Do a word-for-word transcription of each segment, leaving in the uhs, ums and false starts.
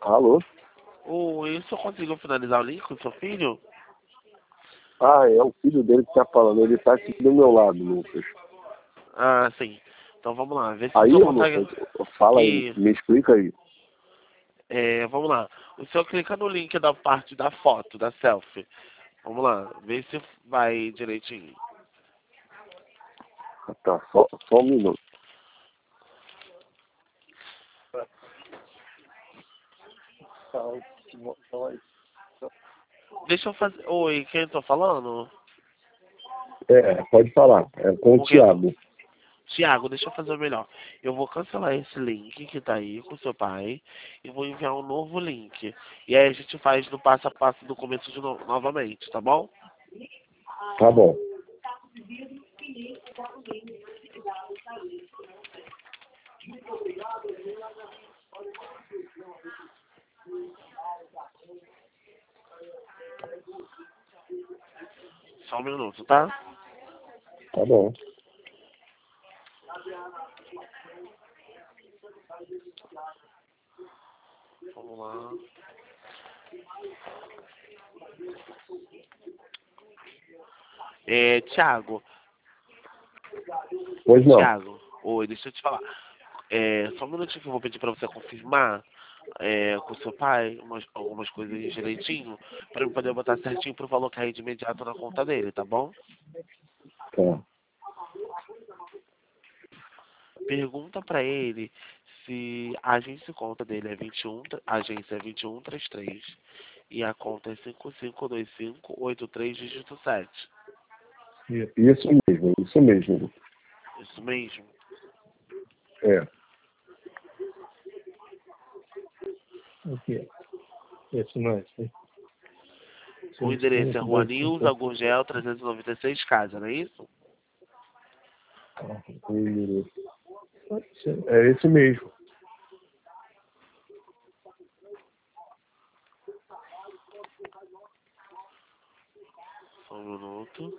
Alô? Oi, o senhor conseguiu finalizar o link com o seu filho? Ah, é o filho dele que tá falando. Ele tá aqui do meu lado, Lucas. Ah, sim. Então vamos lá, vê se o Aí, senhor consegue. Lucas, fala aí, Isso. me explica aí. É, vamos lá. O senhor clica no link da parte da foto, da selfie. Vamos lá, vê se vai direitinho. Ah, tá, só, só um minuto. Deixa eu fazer. Oi, quem eu tô falando? É, pode falar. É com o O quê? Thiago. Tiago, deixa eu fazer o melhor. Eu vou cancelar esse link que tá aí com seu pai e vou enviar um novo link. E aí a gente faz no passo a passo do começo de novo, novamente, tá bom? Tá bom. Só um minuto, tá? Tá bom. Vamos lá. É, Tiago, Pois não. Tiago, oi, deixa eu te falar. É, só um minutinho que eu vou pedir pra você confirmar é, com seu pai umas, algumas coisas direitinho, pra eu poder botar certinho pro valor cair de imediato na conta dele, tá bom? Tá. Pergunta pra ele se a agência conta dele é vinte e um, a agência é vinte e um trinta e três e a conta é cinco cinco dois cinco oito três dígito sete. Isso mesmo, isso mesmo, Lucas. Isso mesmo. É. O quê? Esse não é esse. O endereço é Rua Nilza, Gurgel, trezentos e noventa e seis, casa, não é isso? É esse mesmo. Só um minuto.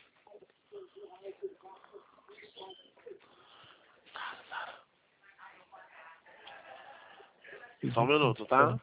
Só um minuto, tá?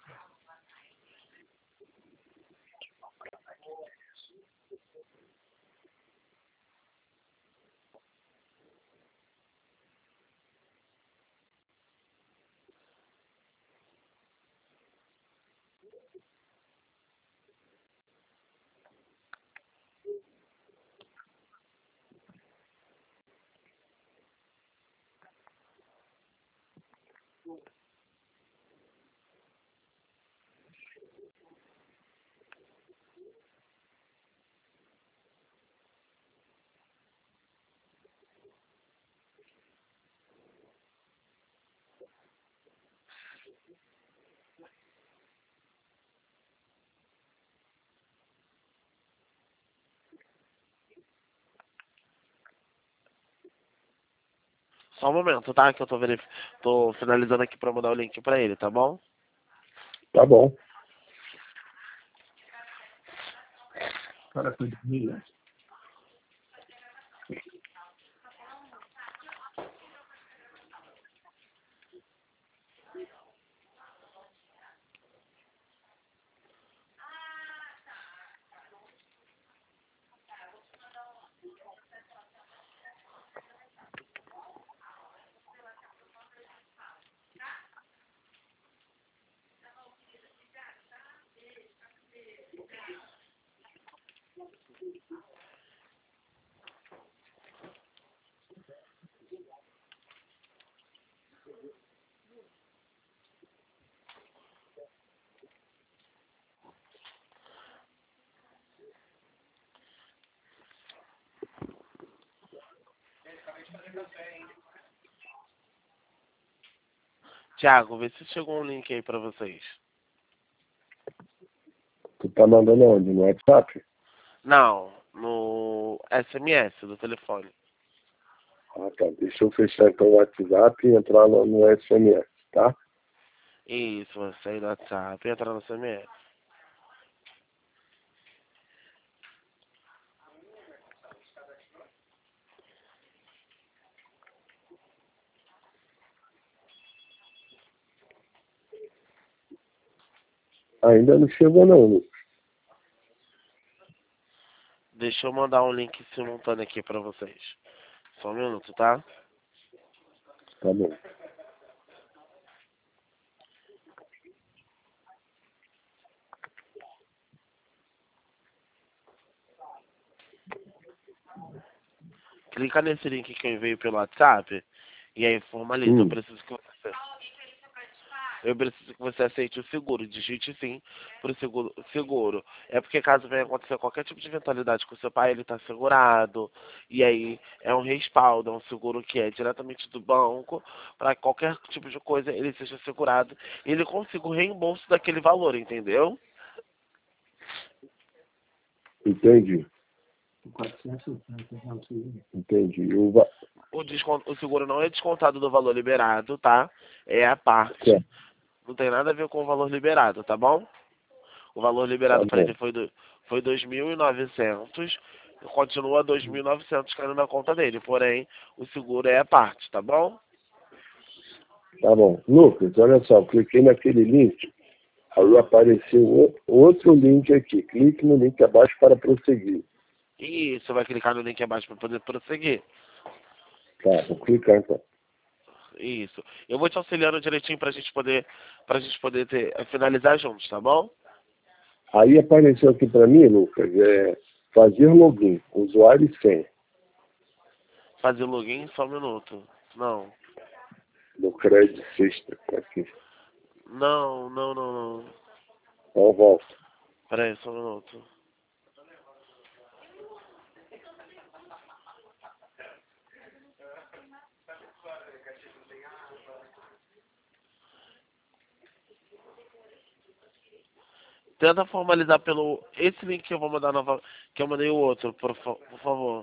Só um momento, tá? Que eu tô, verif... tô finalizando aqui pra mandar o link pra ele, tá bom? Tá bom. Cara, com milhas. Tiago, vê se chegou um link aí pra vocês. Tu tá mandando onde? No WhatsApp? Não, no S M S do telefone. Ah, tá. Deixa eu fechar então o WhatsApp e entrar no, no S M S, tá? Isso, você aí no WhatsApp e entrar no S M S. Ainda não chegou não, Lucas. Deixa eu mandar um link simultâneo aqui pra vocês. Só um minuto, tá? Tá bom. Clica nesse link que eu enviei pelo WhatsApp e aí formaliza. Hum. Eu preciso que você... Eu preciso que você aceite o seguro. Digite sim pro seguro. seguro. É porque caso venha acontecer qualquer tipo de eventualidade com o seu pai, ele está segurado. E aí é um respaldo, é um seguro que é diretamente do banco. Para qualquer tipo de coisa ele seja segurado. E ele consiga o reembolso daquele valor, entendeu? Entendi. Entendi. O, va... O, desconto, o seguro não é descontado do valor liberado, tá? É a parte. Certo. Não tem nada a ver com o valor liberado, tá bom? O valor liberado Tá para bom. ele foi, do, foi dois mil e novecentos. Continua dois mil e novecentos caindo na conta dele. Porém, o seguro é a parte, tá bom? Tá bom. Lucas, olha só, cliquei naquele link, aí apareceu o- outro link aqui. Clique no link abaixo para prosseguir. E você vai clicar no link abaixo para poder prosseguir. Tá, vou clicar então. Isso. Eu vou te auxiliando direitinho pra gente poder, pra gente poder ter, finalizar juntos, tá bom? Aí apareceu aqui para mim, Lucas, é fazer login, usuário e senha. Fazer login só um minuto. Não. Do crédito sexta. Aqui. Não, não, não, não. Então volta. Pera aí, só um minuto. Tenta formalizar pelo esse link que eu vou mandar nova, que eu mandei o outro, por, fa- por favor.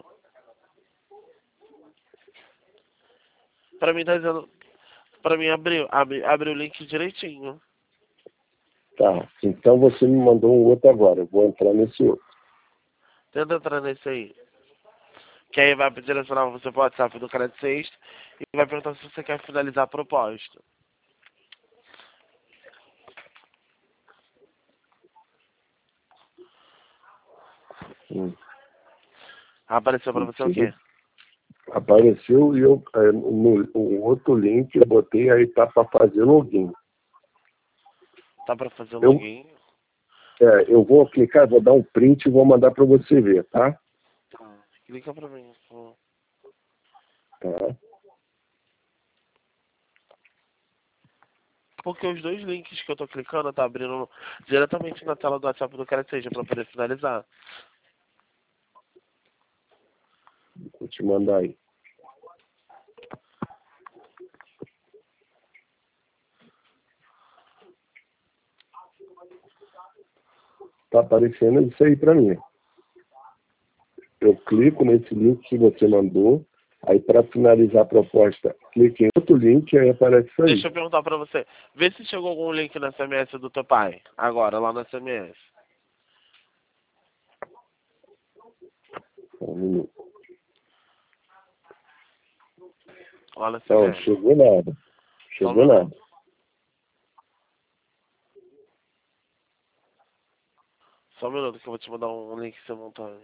Pra mim tá dizendo, pra mim abriu, abre, abre o link direitinho. Tá, então você me mandou um outro agora. Eu vou entrar nesse outro. Tenta entrar nesse aí. Que aí vai direcionar você pro WhatsApp do Crédito Sexta e vai perguntar se você quer finalizar a proposta. Hum. Apareceu pra você o quê? Apareceu e eu, é, no, no outro link, eu botei aí tá para fazer login. Tá pra fazer Eu, login? é, eu vou clicar, vou dar um print e vou mandar para você ver, tá? Tá. Clica pra mim. Pô. Tá. Porque os dois links que eu tô clicando tá abrindo diretamente na tela do WhatsApp do Crédito Sexta pra poder finalizar. Vou te mandar aí. Tá aparecendo isso aí para mim. Eu clico nesse link que você mandou. Aí para finalizar a proposta, clique em outro link e aí aparece isso aí. Deixa eu perguntar pra você. Vê se chegou algum link na S M S do teu pai. Agora, lá na S M S. Um minuto. Lá na S M Não, S. chegou nada. Só um Chegou nada. minuto. Só um minuto que eu vou te mandar um link simultâneo.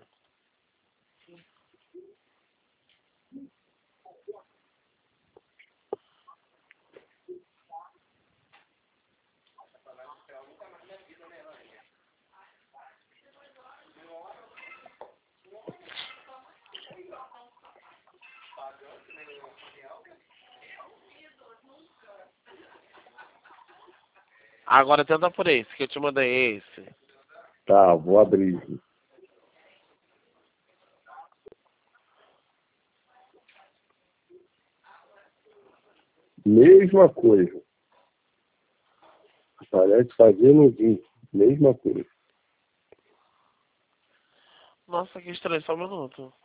Agora tenta por esse, que eu te mandei esse. Tá, vou abrir. Mesma coisa. Parece fazer login. Mesma coisa. Nossa, que estranho, só um minuto.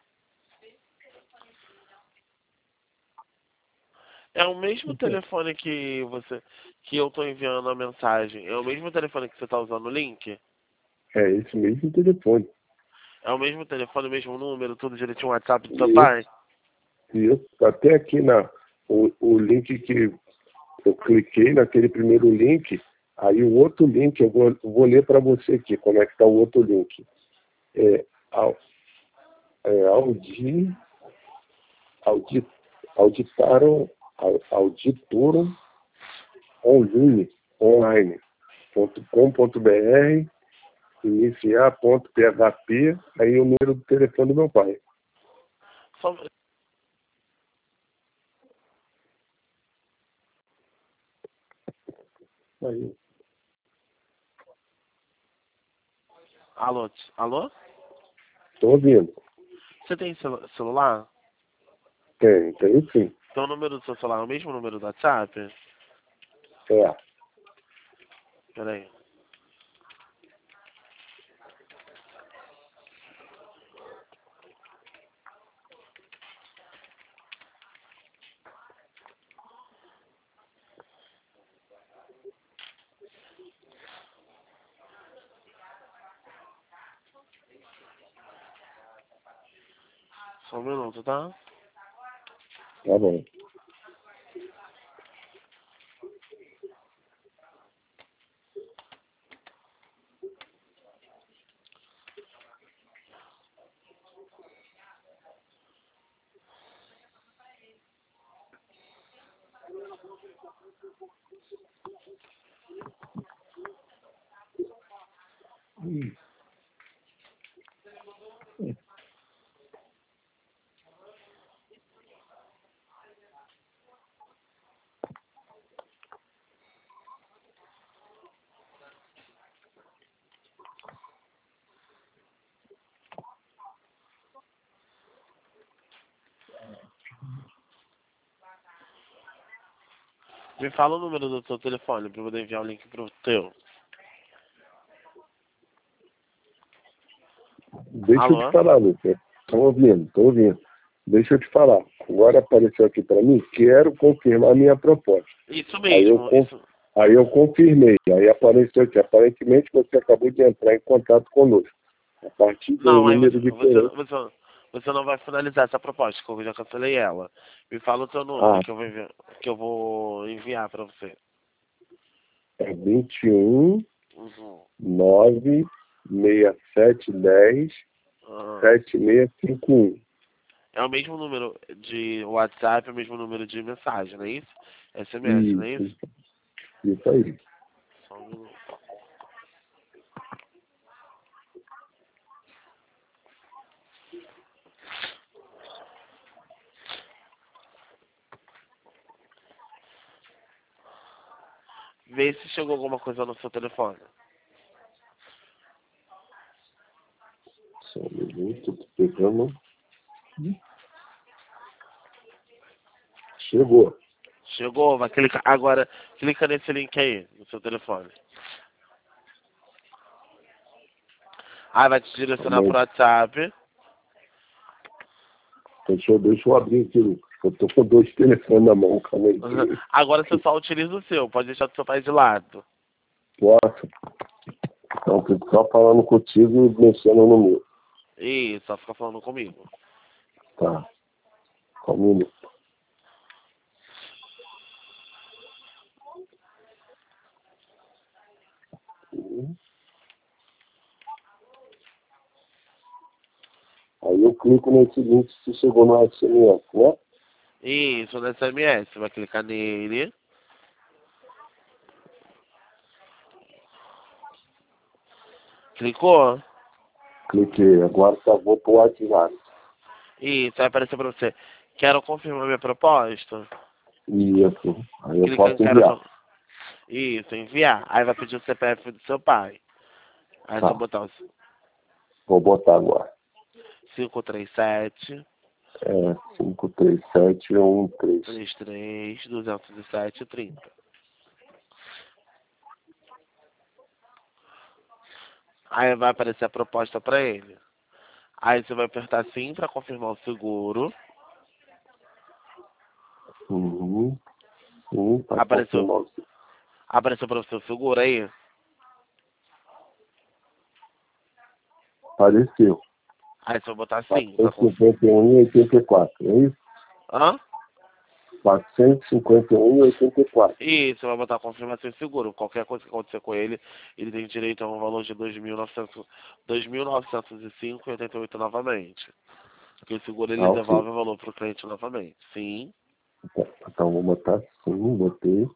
É o mesmo telefone que você, que eu tô enviando a mensagem. É o mesmo telefone que você tá usando o link? É esse mesmo telefone. É o mesmo telefone, o mesmo número, tudo direitinho, o WhatsApp do teu Isso. pai? Isso. Até aqui na, o, o link que eu cliquei naquele primeiro link, Aí o outro link, eu vou, vou ler para você aqui, como é que está o outro link. É, au- é audi, audit, auditaram, au- auditoram online, online, ponto com ponto br, iniciar ponto php, aí o número do telefone do meu pai. Só... Aí, Alô? Alô? tô ouvindo. Você tem celu- celular? Tem, tem sim. Então o número do seu celular é o mesmo número do WhatsApp? É. Peraí. Só um minuto, tá? Tá bom. Hum. Me fala o número do seu telefone pra eu poder enviar o link pro teu. Deixa eu Alô? te falar, Lucas. Tô ouvindo, tô ouvindo. Deixa eu te falar. Agora apareceu aqui para mim, quero confirmar a minha proposta. Isso Aí eu, mesmo. con- Isso... aí eu confirmei. Aí apareceu aqui. Aparentemente você acabou de entrar em contato conosco. A partir de um Não, aí você, número você, diferente. você, você não vai finalizar essa proposta, que eu já cancelei ela. Me fala o seu Ah, número que eu vou enviar, que eu vou enviar pra você. é vinte e um, Uhum. nove, sessenta e sete, dez, Ah, setenta e seis cinquenta e um. é o mesmo número de WhatsApp, é o mesmo número de mensagem, não é isso? S M S, não é isso? Isso, isso aí. Só um minuto. Vê se chegou alguma coisa no seu telefone. Só um minuto, tô pegando. Chegou. Chegou, vai clicar. Agora, clica nesse link aí, no seu telefone. Aí vai te direcionar Calma aí. pro WhatsApp. Deixa eu, deixa eu abrir aqui, Lucas. Eu tô com dois telefones na mão, calma aí. Uhum. Agora você só utiliza o seu, pode deixar o seu pai de lado. Posso? Então, fico só falando contigo e mexendo no meu. Isso, só fica falando comigo. Tá. Calma um minuto. Aí eu clico nesse link se chegou no S M S, né? Isso, no S M S, você vai clicar nele. Clicou? Cliquei. Agora só vou pro WhatsApp. Isso, vai aparecer pra você. Quero confirmar minha proposta. Isso. Aí eu Clica em posso quero... enviar. con- Isso, enviar. Aí vai pedir o C P F do seu pai. Aí você Tá. botar o Vou botar agora. cinco três sete, É cinco três sete um três. três três, dois zero sete, trinta. Aí vai aparecer a proposta pra ele. Aí você vai apertar sim pra confirmar o seguro. Uhum. Sim, tá Apareceu, confirmado. apareceu pra você o seguro aí? Apareceu. Aí você vai botar sim. Tá com... quatrocentos e cinquenta e um e oitenta e quatro, é isso? Hã? quatrocentos e cinquenta e um e oitenta e quatro. E você vai botar confirmação e seguro. Qualquer coisa que acontecer com ele, ele tem direito a um valor de dois mil e novecentos dois mil novecentos e cinco e oitenta e oito novamente. Porque o seguro ele Ah, ok. devolve o valor para o cliente novamente. Sim. Então, então vou botar sim, botei.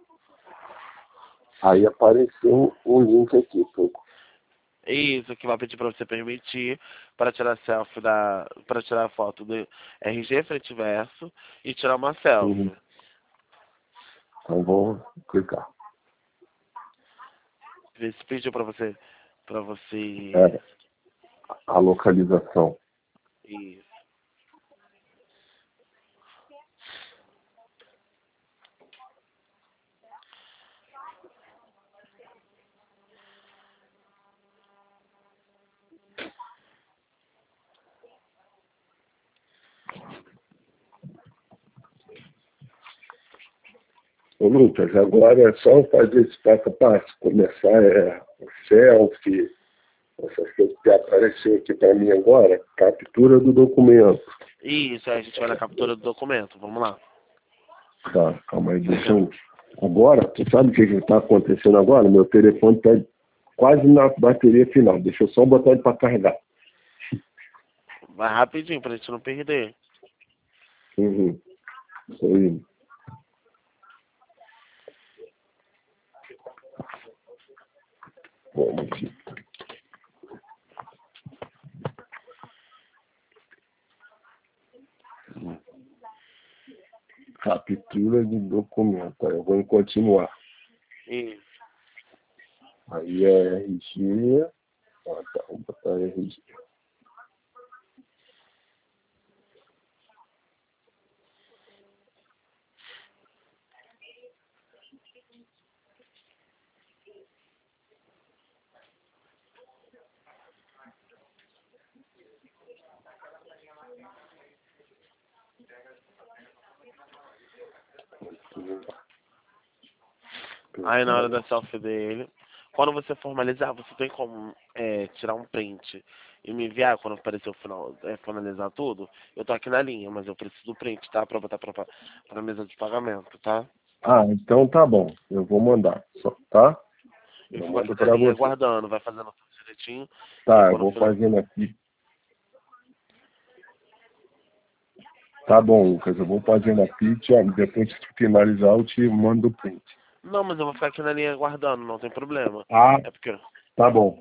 Aí apareceu um link aqui, pouco. Isso que vai pedir para você permitir para tirar selfie da, para tirar a foto do R G frente e verso e tirar uma selfie. Uhum. Então vou clicar. Vê se pediu para você, para você. É, a localização. Isso. Ô, Lucas, agora é só fazer esse passo a passo. Começar é, o selfie, essas coisas que apareceu aqui para mim agora. Captura do documento. Isso, aí a gente vai na captura do documento. Vamos lá. Tá, calma aí, deixa eu... Agora, tu sabe o que está acontecendo agora? Meu telefone está quase na bateria final. Deixa eu só botar ele para carregar. Vai rapidinho pra gente não perder. Uhum. Isso aí. Vamos aqui. Captura de documento. Aí eu vou em continuar. Isso. Aí é R G. Ah, tá, vou botar R G. Aí na hora da selfie dele, quando você formalizar, você tem como é, tirar um print e me enviar quando aparecer o final, é, finalizar tudo. Eu tô aqui na linha, mas eu preciso do print, tá? Pra botar pra, pra, pra mesa de pagamento, tá? Ah, então tá bom. Eu vou mandar. Só, tá? Eu Eu fico aqui mando na para linha você. aguardando, vai fazendo tudo direitinho. E Tá, eu quando vou final... fazendo aqui. Tá bom, Lucas. Eu vou fazendo aqui. Te, depois que finalizar, eu te mando o print. Não, mas eu vou ficar aqui na linha aguardando, não tem problema. Ah, É porque... tá bom.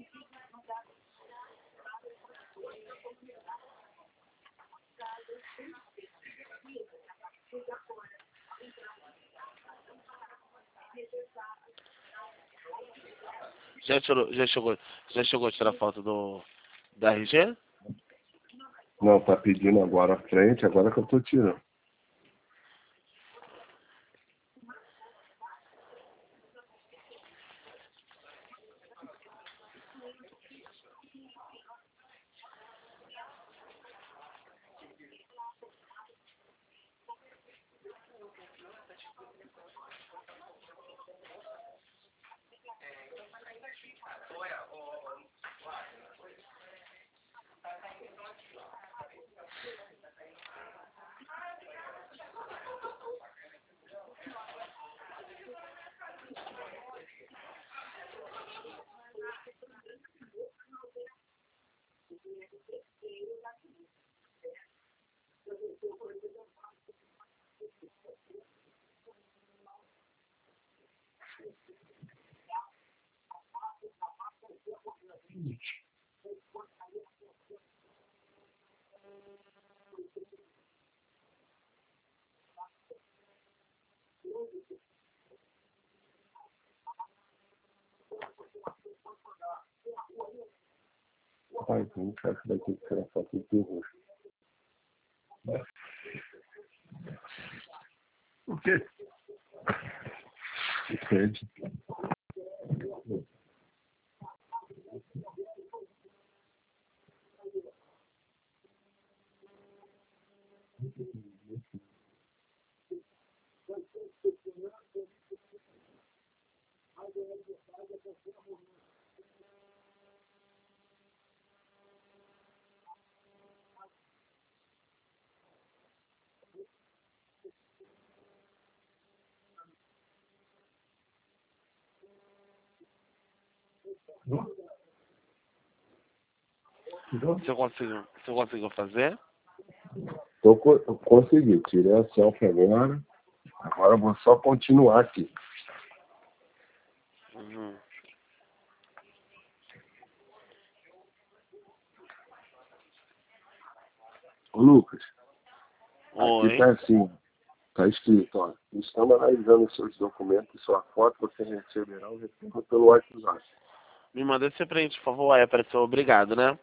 Já, tirou, já, chegou, já chegou a tirar foto do da R G? Não, tá pedindo agora a frente, agora que eu tô tirando. Ai, não quero que vai ter que tirar foto do rosto. O quê? Sede. Você conseguiu, você conseguiu fazer? Tô, co- eu consegui, tirei a selfie agora. Agora eu vou só continuar aqui. Uhum. Ô, Lucas, aqui Oi. tá assim, tá escrito, ó. Estamos analisando seus documentos e sua foto, você receberá o retorno pelo WhatsApp. Me manda esse print, por favor. Aí apareceu obrigado, né?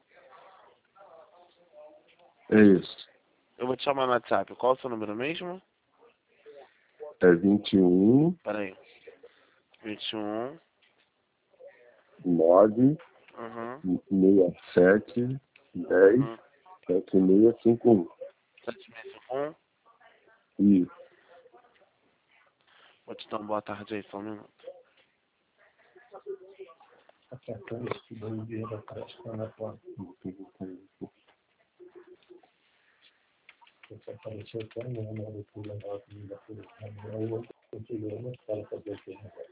É isso. Eu vou te chamar no WhatsApp. Qual é o seu número mesmo? É vinte e um, Peraí. vinte e um. nove, Uhum. sessenta e sete, dez, Uhum. sete seis cinco um. sete seis cinco um. Isso. Vou te dar uma boa tarde aí, só um minuto. Apertando esse dois dias atrás, quando a porta. Você apareceu até no nome do pulo da comida por exemplo. Eu tirei uma escola para ver aquele negócio.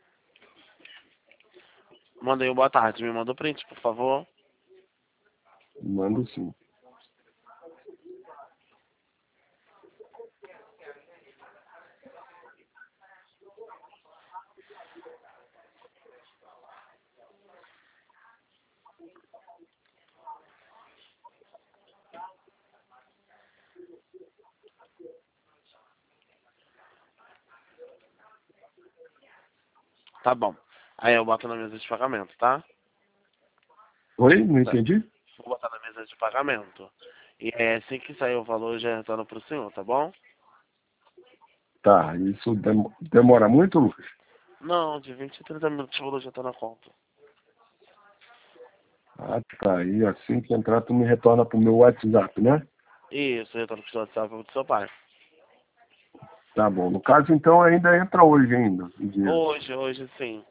Mandei um boa tarde. Me manda o print, por favor. Mando sim. Tá bom. Aí eu boto na mesa de pagamento, tá? Oi? Não Tá. entendi? Vou botar na mesa de pagamento. E é assim que sair o valor, eu já retorno pro senhor, tá bom? Tá, isso dem- demora muito, Lucas? Não, de vinte a trinta minutos o valor já tá na conta. Ah, tá. E assim que entrar, tu me retorna pro meu WhatsApp, né? Isso, retorno pro seu WhatsApp do seu pai. Tá bom. No caso, então, ainda entra hoje ainda, o dinheiro. Hoje, hoje sim.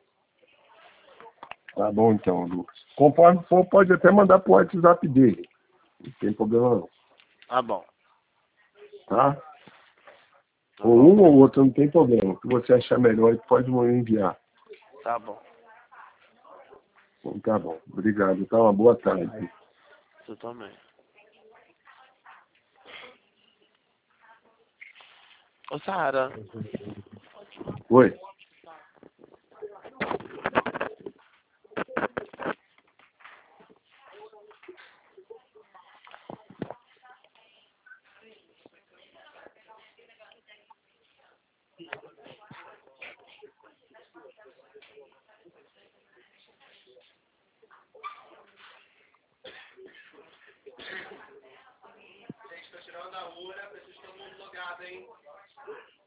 Tá bom, então, Lucas. Conforme for, pode até mandar pro WhatsApp dele. Não tem problema não, Tá bom. tá? Tá Ou bom. um ou outro, não tem problema. O que você achar melhor, pode me enviar. Tá bom. Então, tá bom. Obrigado. Tá, uma boa tarde. Você também. Ô, Sara. Oi. Tirando a hora, vocês estão muito logados, hein?